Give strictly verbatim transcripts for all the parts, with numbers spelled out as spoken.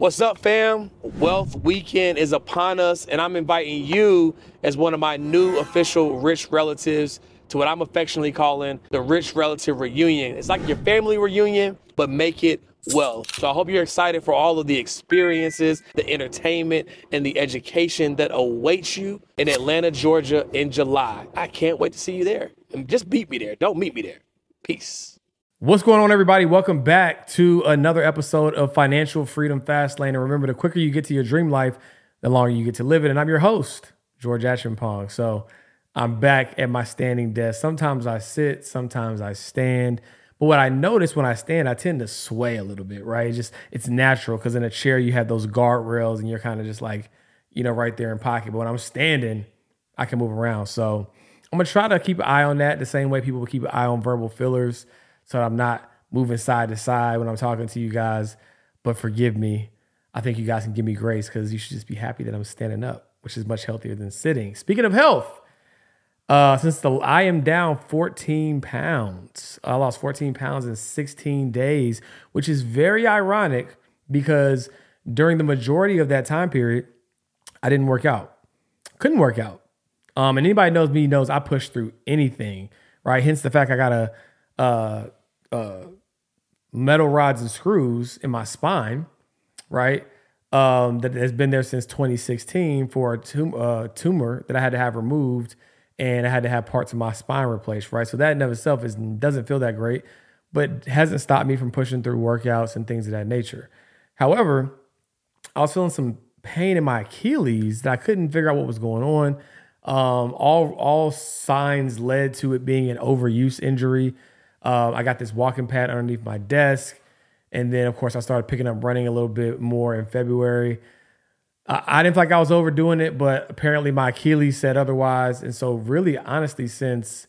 What's up, fam? Wealth Weekend is upon us, and I'm inviting you as one of my new official rich relatives to what I'm affectionately calling the Rich Relative Reunion. It's like your family reunion, but make it wealth. So I hope you're excited for all of the experiences, the entertainment, and the education that awaits you in Atlanta, Georgia in July. I can't wait to see you there. And just beat me there. Don't meet me there. Peace. What's going on, everybody? Welcome back to another episode of Financial Freedom Fastlane. And remember, the quicker you get to your dream life, the longer you get to live it. And I'm your host, George Acheampong. So I'm back at my standing desk. Sometimes I sit, sometimes I stand. But what I notice when I stand, I tend to sway a little bit, right? It's just, it's natural because in a chair, you have those guardrails and you're kind of just like, you know, right there in pocket. But when I'm standing, I can move around. So I'm going to try to keep an eye on that the same way people will keep an eye on verbal fillers, so I'm not moving side to side when I'm talking to you guys. But forgive me. I think you guys can give me grace because you should just be happy that I'm standing up, which is much healthier than sitting. Speaking of health, uh, since the I am down fourteen pounds. I lost fourteen pounds in sixteen days, which is very ironic because during the majority of that time period, I didn't work out. Couldn't work out. Um, and anybody knows me knows I push through anything, right? Hence the fact I got a uh, uh, metal rods and screws in my spine, right? Um, that has been there since twenty sixteen for a tum- uh, tumor that I had to have removed, and I had to have parts of my spine replaced, right? So that in of itself is, doesn't feel that great, but hasn't stopped me from pushing through workouts and things of that nature. However, I was feeling some pain in my Achilles that I couldn't figure out what was going on. Um, all, all signs led to it being an overuse injury. Um, I got this walking pad underneath my desk. And then, of course, I started picking up running a little bit more in February. I, I didn't feel like I was overdoing it, but apparently my Achilles said otherwise. And so really, honestly, since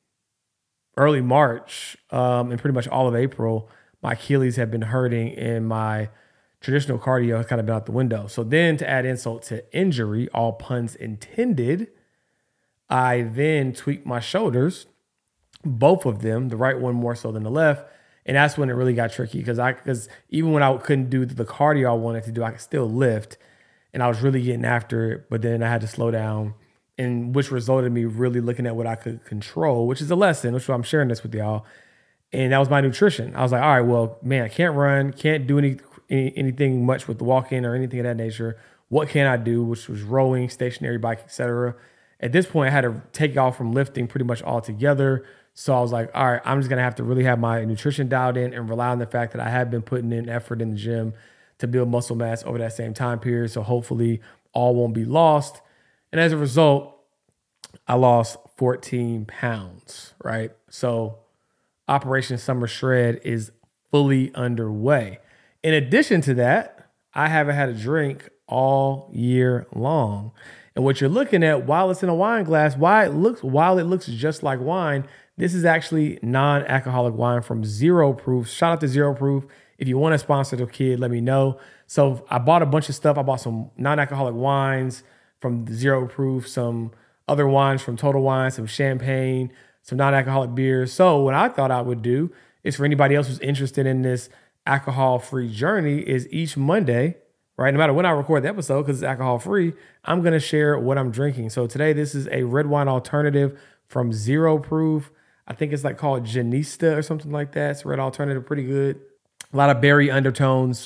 early March um, and pretty much all of April, my Achilles have been hurting and my traditional cardio has kind of been out the window. So then to add insult to injury, all puns intended, I then tweaked my shoulders, both of them, the right one more so than the left. And that's when it really got tricky because I, because even when I couldn't do the cardio I wanted to do, I could still lift and I was really getting after it. But then I had to slow down, and which resulted in me really looking at what I could control, which is a lesson, which I'm sharing this with y'all. And that was my nutrition. I was like, all right, well, man, I can't run, can't do any, any anything much with the walk-in or anything of that nature. What can I do? Which was rowing, stationary bike, et cetera. At this point, I had to take off from lifting pretty much altogether. So I was like, all right, I'm just going to have to really have my nutrition dialed in and rely on the fact that I have been putting in effort in the gym to build muscle mass over that same time period. So hopefully all won't be lost. And as a result, I lost fourteen pounds, right? So Operation Summer Shred is fully underway. In addition to that, I haven't had a drink all year long. And what you're looking at while it's in a wine glass, why it looks, while it looks just like wine, this is actually non-alcoholic wine from Zero Proof. Shout out to Zero Proof. If you want to sponsor the kid, let me know. So I bought a bunch of stuff. I bought some non-alcoholic wines from Zero Proof, some other wines from Total Wine, some champagne, some non-alcoholic beers. So what I thought I would do is for anybody else who's interested in this alcohol-free journey is each Monday, right? No matter when I record the episode, because it's alcohol-free, I'm going to share what I'm drinking. So today, this is a red wine alternative from Zero Proof. I think it's like called Janista or something like that. It's a red alternative, pretty good. A lot of berry undertones.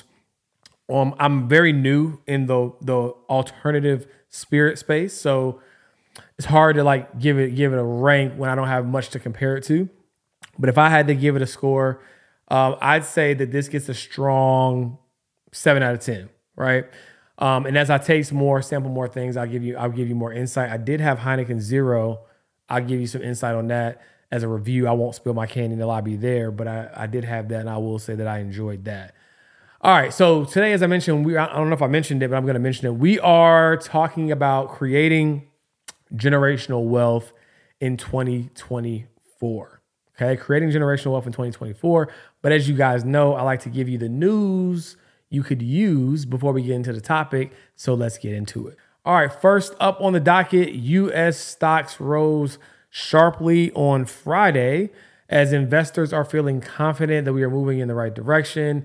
Um, I'm very new in the the alternative spirit space, so it's hard to like give it give it a rank when I don't have much to compare it to. But if I had to give it a score, um, I'd say that this gets a strong seven out of ten, right? Um, and as I taste more, sample more things, I'll give you I'll give you more insight. I did have Heineken Zero. I'll give you some insight on that as a review. I won't spill my candy in the lobby there, but I, I did have that, and I will say that I enjoyed that. All right, so today, as I mentioned, we I don't know if I mentioned it, but I'm going to mention it. We are talking about creating generational wealth in twenty twenty-four. Okay, creating generational wealth in twenty twenty-four. But as you guys know, I like to give you the news you could use before we get into the topic. So let's get into it. All right, first up on the docket, U S stocks rose sharply on Friday as investors are feeling confident that we are moving in the right direction.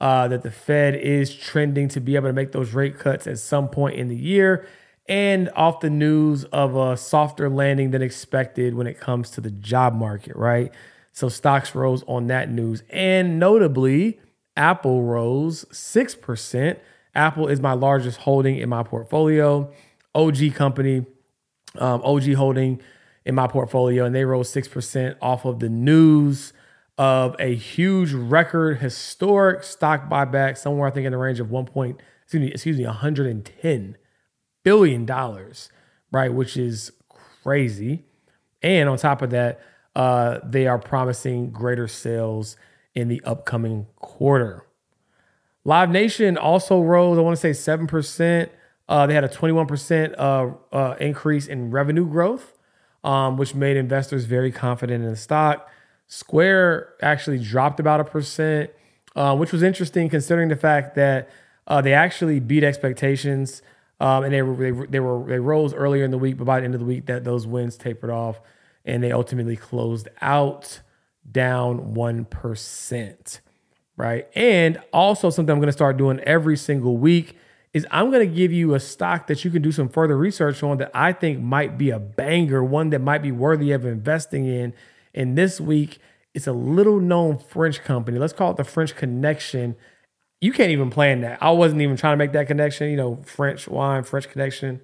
uh, that the Fed is trending to be able to make those rate cuts at some point in the year, and off the news of a softer landing than expected when it comes to the job market, right? So stocks rose on that news. And notably, Apple rose six percent. Apple is my largest holding in my portfolio. O G company, um, O G holding in my portfolio, and they rose six percent off of the news of a huge record historic stock buyback, somewhere I think in the range of one point, excuse me, excuse me, one hundred ten billion dollars, right? Which is crazy. And on top of that, uh, they are promising greater sales in the upcoming quarter. Live Nation also rose, I want to say seven percent. Uh, they had a twenty-one percent uh, uh, increase in revenue growth, um, which made investors very confident in the stock. Square actually dropped about a percent, uh, which was interesting considering the fact that uh, they actually beat expectations, um, and they were they, they were they rose earlier in the week, but by the end of the week, that those wins tapered off, and they ultimately closed out down one percent. Right. And also something I'm going to start doing every single week is I'm going to give you a stock that you can do some further research on that I think might be a banger, one that might be worthy of investing in. And this week, it's a little known French company. Let's call it the French Connection. You can't even plan that. I wasn't even trying to make that connection, you know, French wine, French Connection.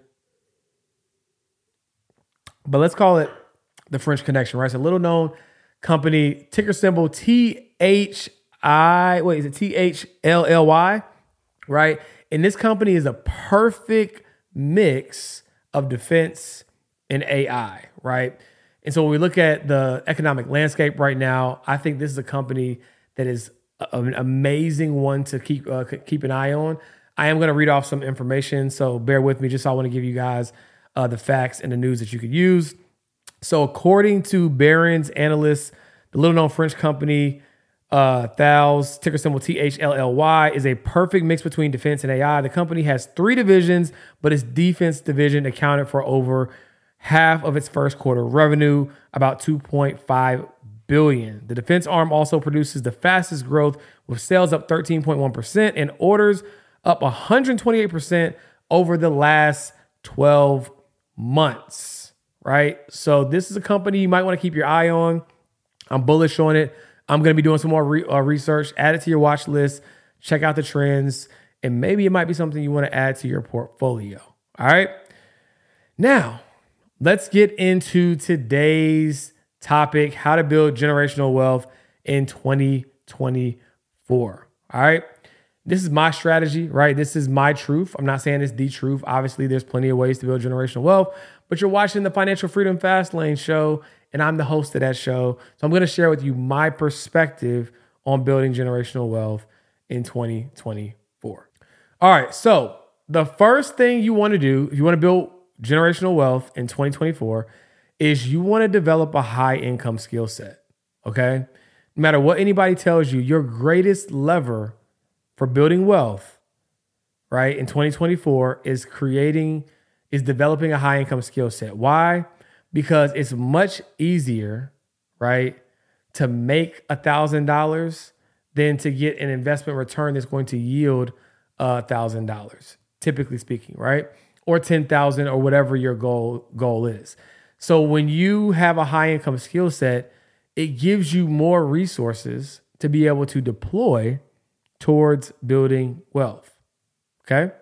But let's call it the French Connection, right? It's a little known company, ticker symbol T H I, wait, is it T H L L Y, right? And this company is a perfect mix of defense and A I, right? And so when we look at the economic landscape right now, I think this is a company that is an amazing one to keep uh, keep an eye on. I am going to read off some information, so bear with me. Just so I want to give you guys uh, the facts and the news that you could use. So according to Barron's analysts, the little-known French company, Uh, Thales, ticker symbol T H L L Y, is a perfect mix between defense and A I. The company has three divisions, but its defense division accounted for over half of its first quarter revenue, about two point five billion dollars. The defense arm also produces the fastest growth, with sales up thirteen point one percent and orders up one hundred twenty-eight percent over the last twelve months, right? So this is a company you might want to keep your eye on. I'm bullish on it. I'm going to be doing some more re- uh, research. Add it to your watch list. Check out the trends. And maybe it might be something you want to add to your portfolio. All right. Now, let's get into today's topic, how to build generational wealth in twenty twenty-four. All right. This is my strategy, right? This is my truth. I'm not saying it's the truth. Obviously, there's plenty of ways to build generational wealth, but you're watching the Financial Freedom Fast Lane show, and I'm the host of that show. So I'm going to share with you my perspective on building generational wealth in twenty twenty-four. All right. So the first thing you want to do, if you want to build generational wealth in twenty twenty-four, is you want to develop a high income skill set. Okay. No matter what anybody tells you, your greatest lever for building wealth, right, in twenty twenty-four is creating, is developing a high income skill set. Why? Because it's much easier, right, to make one thousand dollars than to get an investment return that's going to yield one thousand dollars, typically speaking, right? Or ten thousand dollars or whatever your goal goal is. So when you have a high income skill set, it gives you more resources to be able to deploy towards building wealth, okay?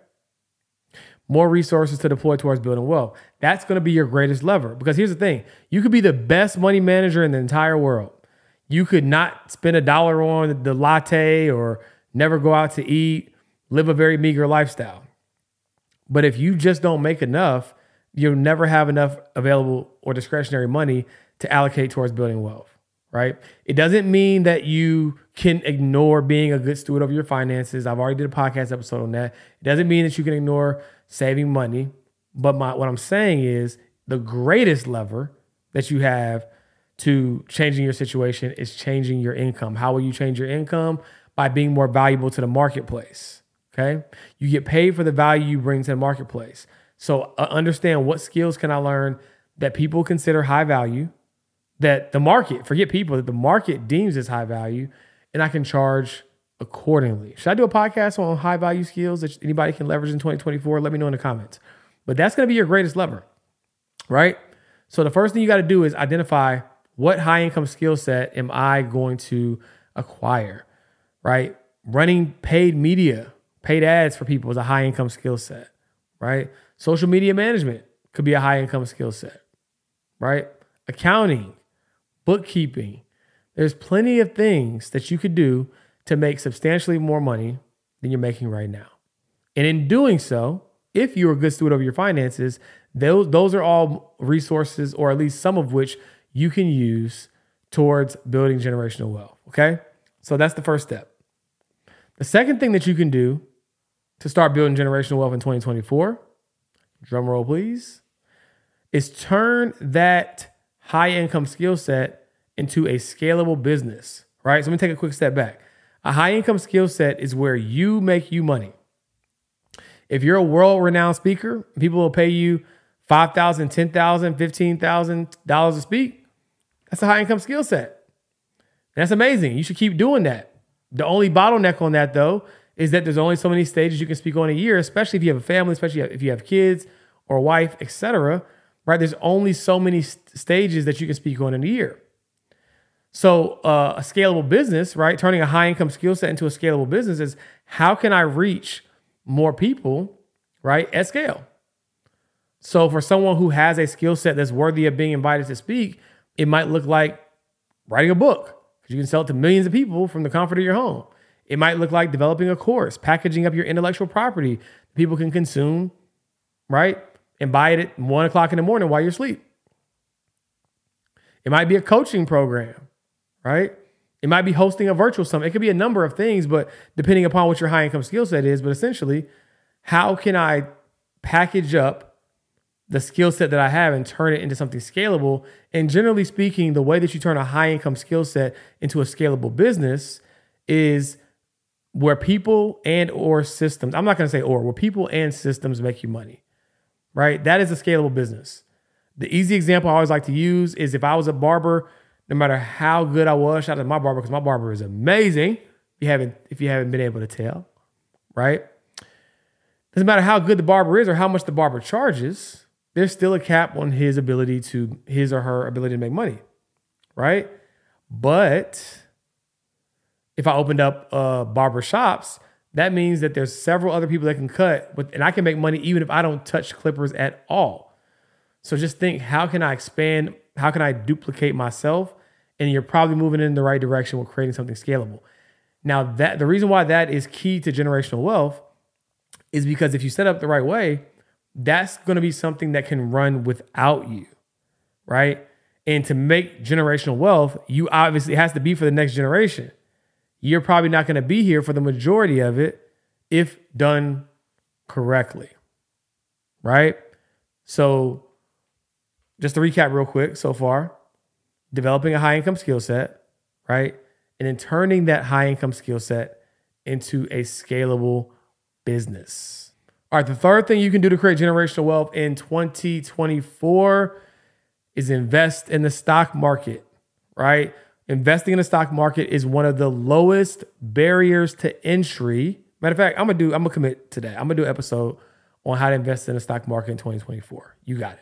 More resources to deploy towards building wealth. That's going to be your greatest lever, because here's the thing. You could be the best money manager in the entire world. You could not spend a dollar on the latte or never go out to eat, live a very meager lifestyle. But if you just don't make enough, you'll never have enough available or discretionary money to allocate towards building wealth, right? It doesn't mean that you can ignore being a good steward of your finances. I've already did a podcast episode on that. It doesn't mean that you can ignore saving money. But my, what I'm saying is the greatest lever that you have to changing your situation is changing your income. How will you change your income? By being more valuable to the marketplace, okay? You get paid for the value you bring to the marketplace. So uh, understand, what skills can I learn that people consider high value, that the market, forget people, that the market deems as high value, and I can charge accordingly. Should I do a podcast on high value skills that anybody can leverage in twenty twenty-four? Let me know in the comments. But that's going to be your greatest lever, right? So the first thing you got to do is identify what high income skill set am I going to acquire, right? Running paid media, paid ads for people is a high income skill set, right? Social media management could be a high income skill set, right? Accounting, bookkeeping. There's plenty of things that you could do to make substantially more money than you're making right now. And in doing so, if you're a good steward of your finances, those, those are all resources, or at least some of which you can use towards building generational wealth, okay? So that's the first step. The second thing that you can do to start building generational wealth in twenty twenty-four, drum roll please, is turn that high income skill set into a scalable business, right? So let me take a quick step back. A high income skill set is where you make you money. If you're a world-renowned speaker, people will pay you five thousand dollars, ten thousand dollars, fifteen thousand dollars to speak. That's a high income skill set. That's amazing. You should keep doing that. The only bottleneck on that, though, is that there's only so many stages you can speak on a year, especially if you have a family, especially if you have kids or a wife, et cetera, right? There's only so many st- stages that you can speak on in a year. So uh, a scalable business, right? Turning a high income skill set into a scalable business is how can I reach more people, right, at scale? So for someone who has a skill set that's worthy of being invited to speak, it might look like writing a book, because you can sell it to millions of people from the comfort of your home. It might look like developing a course, packaging up your intellectual property people can consume, right, and buy it at one o'clock in the morning while you're asleep. It might be a coaching program, right? It might be hosting a virtual summit. It could be a number of things, but depending upon what your high income skill set is. But essentially, how can I package up the skill set that I have and turn it into something scalable? And generally speaking, the way that you turn a high income skill set into a scalable business is where people and or systems, I'm not going to say or, where people and systems make you money, right? That is a scalable business. The easy example I always like to use is if I was a barber, no matter how good I was, shout out to my barber because my barber is amazing. If you haven't, if you haven't been able to tell, right? Doesn't matter how good the barber is or how much the barber charges, there's still a cap on his ability to, his or her ability to make money, right? But if I opened up uh, barber shops, that means that there's several other people that can cut, with, and I can make money even if I don't touch clippers at all. So just think, how can I expand? How can I duplicate myself? And you're probably moving in the right direction with creating something scalable. Now, that the reason why that is key to generational wealth is because if you set up the right way, that's going to be something that can run without you, right? And to make generational wealth, you obviously, it has to be for the next generation. You're probably not going to be here for the majority of it if done correctly, right? So just to recap real quick so far, developing a high income skill set, right? And then turning that high income skill set into a scalable business. All right, the third thing you can do to create generational wealth in twenty twenty-four is invest in the stock market, right? Investing in the stock market is one of the lowest barriers to entry. Matter of fact, I'm gonna do, I'm gonna commit to that. I'm gonna do an episode on how to invest in the stock market in twenty twenty-four. You got it.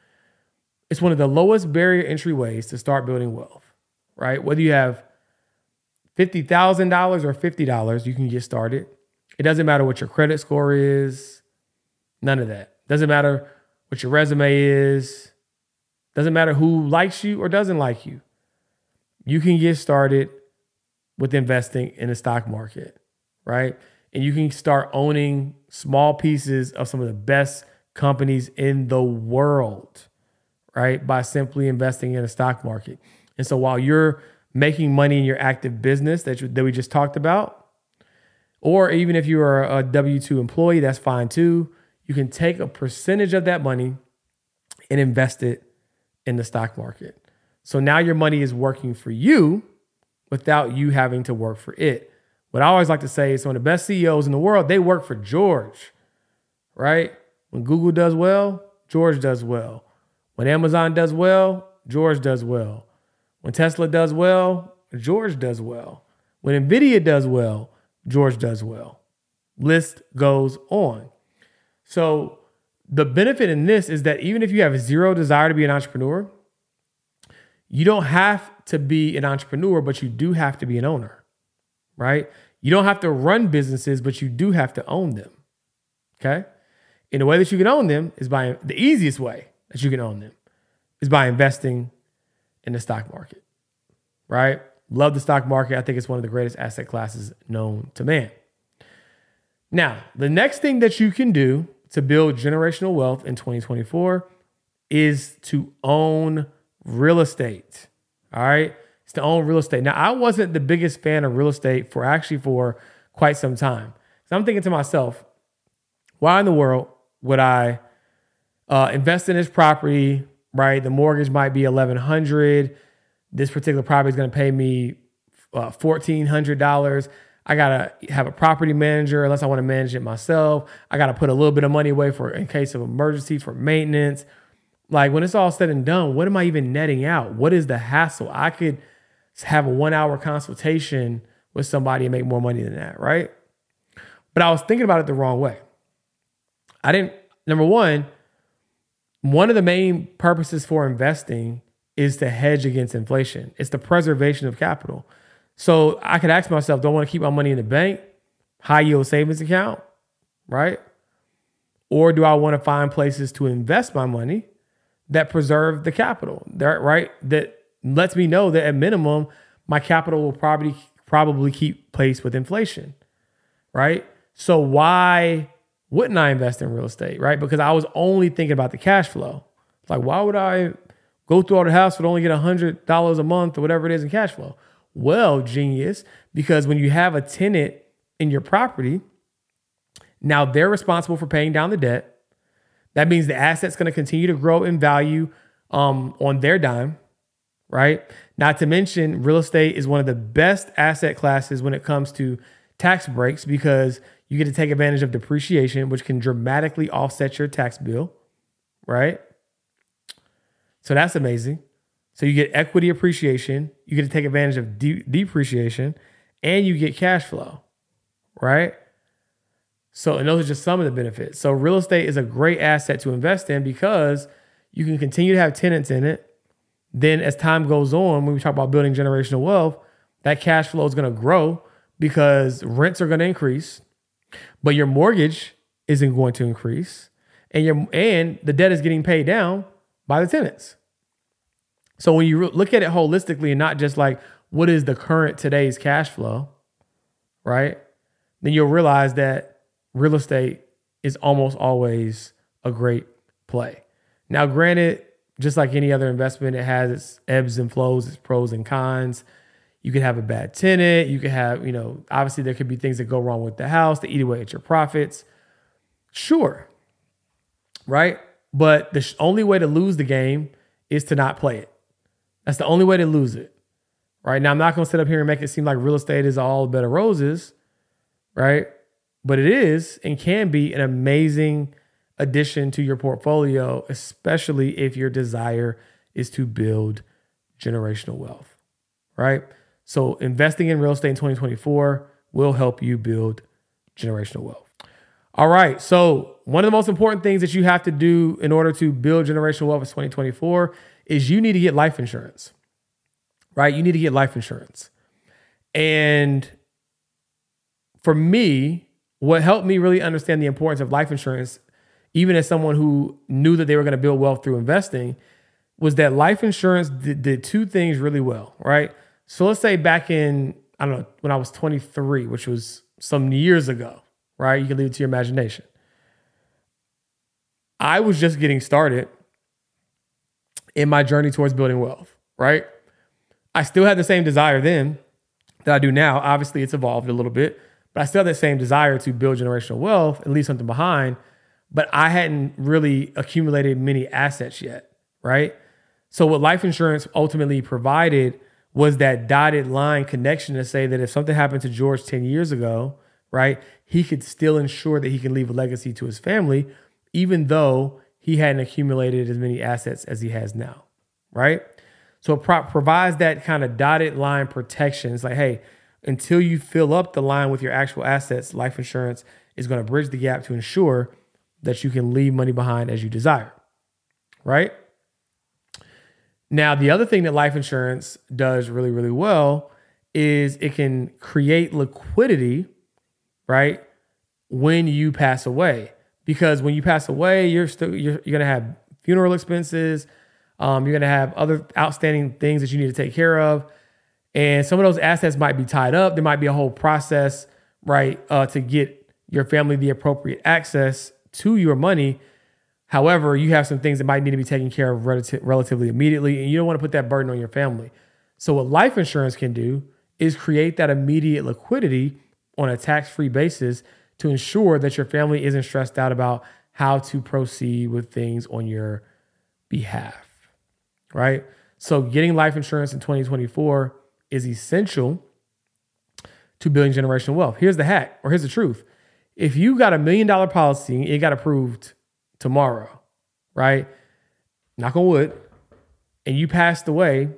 It's one of the lowest barrier entry ways to start building wealth, right? Whether you have fifty thousand dollars or fifty dollars, you can get started. It doesn't matter what your credit score is. None of that. Doesn't matter what your resume is. Doesn't matter who likes you or doesn't like you. You can get started with investing in the stock market, right? And you can start owning small pieces of some of the best companies in the world, right? By simply investing in the stock market. And so while you're making money in your active business that, you, that we just talked about, or even if you are a W two employee, that's fine too. You can take a percentage of that money and invest it in the stock market. So now your money is working for you without you having to work for it. What I always like to say is some of the best C E Os in the world, they work for George, right? When Google does well, George does well. When Amazon does well, George does well. When Tesla does well, George does well. When NVIDIA does well, George does well. List goes on. So the benefit in this is that even if you have zero desire to be an entrepreneur, you don't have to be an entrepreneur, but you do have to be an owner, right? You don't have to run businesses, but you do have to own them, okay? And the way that you can own them is by, the easiest way that you can own them is by investing in the stock market, right? Love the stock market. I think it's one of the greatest asset classes known to man. Now, the next thing that you can do to build generational wealth in twenty twenty-four is to own real estate. All right. It's to own real estate. Now, I wasn't the biggest fan of real estate for actually for quite some time. So I'm thinking to myself, why in the world would I uh, invest in this property, right? The mortgage might be eleven hundred dollars. This particular property is going to pay me uh, fourteen hundred dollars. I got to have a property manager unless I want to manage it myself. I got to put a little bit of money away for in case of emergencies, for maintenance. Like when it's all said and done, what am I even netting out? What is the hassle? I could have a one hour consultation with somebody and make more money than that, right? But I was thinking about it the wrong way. I didn't, number one, one of the main purposes for investing is to hedge against inflation. It's the preservation of capital. So I could ask myself, do I want to keep my money in the bank, high yield savings account, right? Or do I want to find places to invest my money that preserve the capital, that, right? That lets me know that at minimum, my capital will probably probably keep pace with inflation, right? So why wouldn't I invest in real estate, right? Because I was only thinking about the cash flow. Like, why would I go through all the house but only get one hundred dollars a month or whatever it is in cash flow? Well, genius, because when you have a tenant in your property, now they're responsible for paying down the debt. That means the asset's going to continue to grow in value um, on their dime, right? Not to mention, real estate is one of the best asset classes when it comes to tax breaks because you get to take advantage of depreciation, which can dramatically offset your tax bill, right? So that's amazing. So you get equity appreciation, you get to take advantage of de- depreciation, and you get cash flow, right? So, and those are just some of the benefits. So real estate is a great asset to invest in because you can continue to have tenants in it. Then as time goes on, when we talk about building generational wealth, that cash flow is going to grow because rents are going to increase, but your mortgage isn't going to increase, and your and the debt is getting paid down by the tenants. So when you look at it holistically and not just like, what is the current today's cash flow, right? Then you'll realize that real estate is almost always a great play. Now, granted, just like any other investment, it has its ebbs and flows, its pros and cons. You could have a bad tenant. You could have, you know, obviously there could be things that go wrong with the house that eat away at your profits. Sure, right? But the only way to lose the game is to not play it. That's the only way to lose it, right? Now, I'm not going to sit up here and make it seem like real estate is all bed of roses, right? But it is and can be an amazing addition to your portfolio, especially if your desire is to build generational wealth, right? So investing in real estate in twenty twenty-four will help you build generational wealth. All right. So one of the most important things that you have to do in order to build generational wealth in twenty twenty-four is you need to get life insurance, right? You need to get life insurance. And for me, what helped me really understand the importance of life insurance, even as someone who knew that they were going to build wealth through investing, was that life insurance did, did two things really well, right? So let's say back in, I don't know, when I was twenty-three, which was some years ago, right? You can leave it to your imagination. I was just getting started in my journey towards building wealth, right? I still had the same desire then that I do now. Obviously, it's evolved a little bit, but I still have that same desire to build generational wealth and leave something behind, but I hadn't really accumulated many assets yet, right? So what life insurance ultimately provided was that dotted line connection to say that if something happened to George ten years ago, right, he could still ensure that he can leave a legacy to his family, even though he hadn't accumulated as many assets as he has now, right? So it pro- provides that kind of dotted line protection. It's like, hey, until you fill up the line with your actual assets, life insurance is going to bridge the gap to ensure that you can leave money behind as you desire, right? Now, the other thing that life insurance does really, really well is it can create liquidity, right, when you pass away. Because when you pass away, you're still you're, you're going to have funeral expenses. Um, you're going to have other outstanding things that you need to take care of. And some of those assets might be tied up. There might be a whole process, right, uh, to get your family the appropriate access to your money. However, you have some things that might need to be taken care of relative, relatively immediately, and you don't want to put that burden on your family. So what life insurance can do is create that immediate liquidity on a tax-free basis to ensure that your family isn't stressed out about how to proceed with things on your behalf, right? So getting life insurance in twenty twenty-four is essential to building generational wealth. Here's the hack, or here's the truth. If you got a million dollar policy, it got approved tomorrow, right? Knock on wood, and you passed away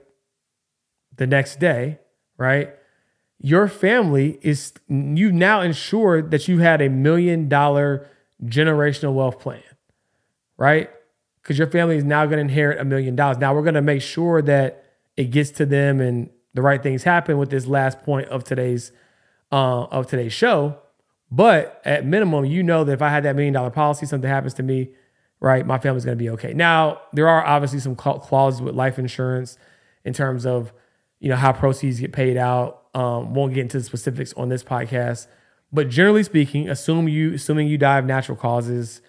the next day, right? Your family is, you now ensure that you had a million dollar generational wealth plan, right? Because your family is now going to inherit a million dollars. Now we're going to make sure that it gets to them and the right things happen with this last point of today's uh, of today's show. But at minimum, you know that if I had that million dollar policy, something happens to me, right, my family's going to be okay. Now, there are obviously some clauses with life insurance in terms of, you know, how proceeds get paid out. Um, won't get into the specifics on this podcast, but generally speaking, assume you, assuming you die of natural causes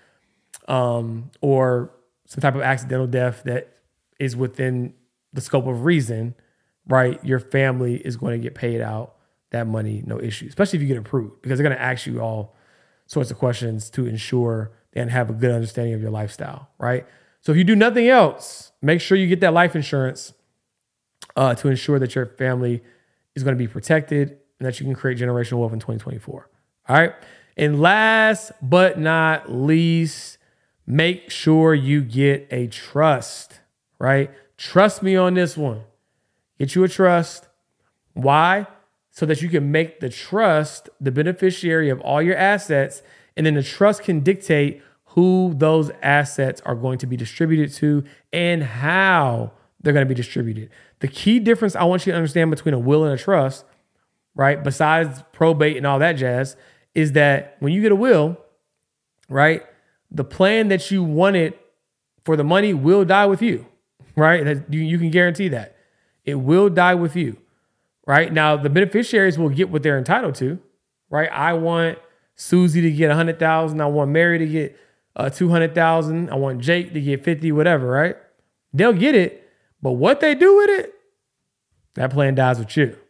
um, or some type of accidental death that is within the scope of reason, right, your family is going to get paid out that money, no issue, especially if you get approved, because they're going to ask you all sorts of questions to ensure and have a good understanding of your lifestyle, right? So if you do nothing else, make sure you get that life insurance uh, to ensure that your family is going to be protected and that you can create generational wealth in twenty twenty-four. All right. And last but not least, make sure you get a trust, right? Trust me on this one. Get you a trust. Why? So that you can make the trust the beneficiary of all your assets, and then the trust can dictate who those assets are going to be distributed to and how they're going to be distributed. The key difference I want you to understand between a will and a trust, right, besides probate and all that jazz, is that when you get a will, right, the plan that you wanted for the money will die with you, right? You, you can guarantee that. It will die with you, right? Now, the beneficiaries will get what they're entitled to, right? I want Susie to get one hundred thousand dollars. I want Mary to get uh, two hundred thousand dollars. I want Jake to get fifty, whatever, right? They'll get it. But what they do with it, that plan dies with you.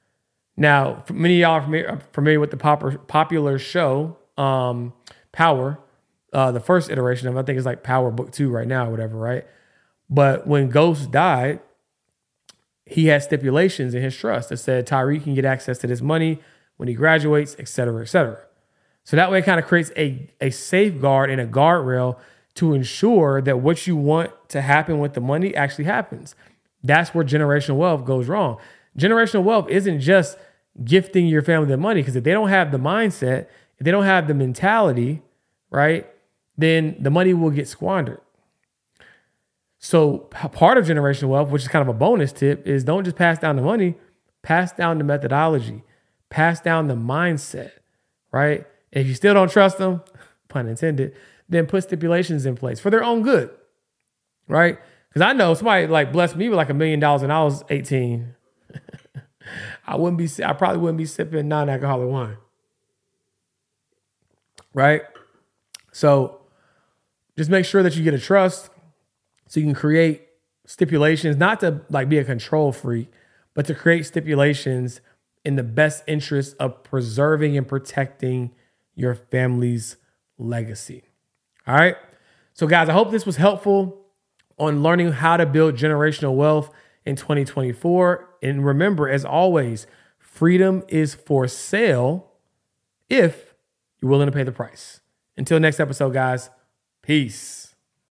Now, many of y'all are familiar, familiar with the popular, popular show, um, Power, uh, the first iteration of it. I think it's like Power Book Two right now, or whatever, right? But when Ghost died, he had stipulations in his trust that said Tyree can get access to this money when he graduates, et cetera, et cetera. So that way it kind of creates a, a safeguard and a guardrail to ensure that what you want to happen with the money actually happens. That's where generational wealth goes wrong. Generational wealth isn't just gifting your family the money, because if they don't have the mindset, if they don't have the mentality, right, then the money will get squandered. So part of generational wealth, which is kind of a bonus tip, is don't just pass down the money, pass down the methodology, pass down the mindset, right? And if you still don't trust them, pun intended, then put stipulations in place for their own good, right? Because I know somebody like blessed me with like a million dollars when I was eighteen. I wouldn't be, I probably wouldn't be sipping non-alcoholic wine, right? So just make sure that you get a trust so you can create stipulations, not to like be a control freak, but to create stipulations in the best interest of preserving and protecting your family's legacy. All right. So guys, I hope this was helpful on learning how to build generational wealth in twenty twenty-four. And remember, as always, freedom is for sale if you're willing to pay the price. Until next episode, guys, peace.